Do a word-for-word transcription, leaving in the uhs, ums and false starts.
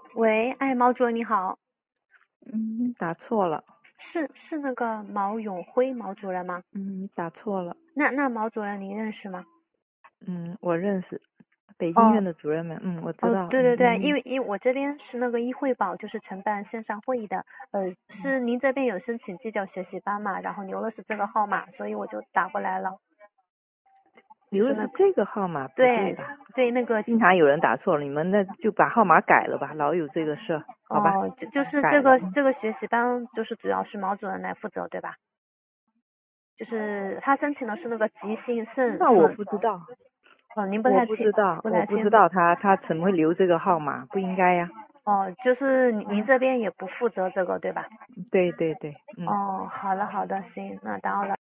喂，哎，毛主任你好， 嗯，打错了。 是是那个毛永辉毛主任吗？ 嗯，打错了。 那那毛主任您认识吗？ 嗯，我认识北京哦院的主任们。嗯，我知哦， 道。 对对对，因嗯嗯嗯。 为因为我这边是那个一汇报，就是承办线上会议的，呃，是您这边有申请基教学习班嘛，然后留的是这个号码，所以我就打过来了，就是那个留的是这个号码，不对对吧？ 对那个经常有人打错了，你们那就把号码改了吧，老有这个事儿，好吧？ 哦，就就是这改了。嗯， 个这个学习班，就是主要是毛主任来负责，对吧？就是他申请的是那个吉星盛那我顺， 不知道， 哦，您不我太清不知道， 不我不知太清楚。 道他他怎么会留这个号码，不应该呀。 哦，就是您您这边也不负责这个，对吧？ 对对对。嗯。 哦，好的好的，行，那打扰了。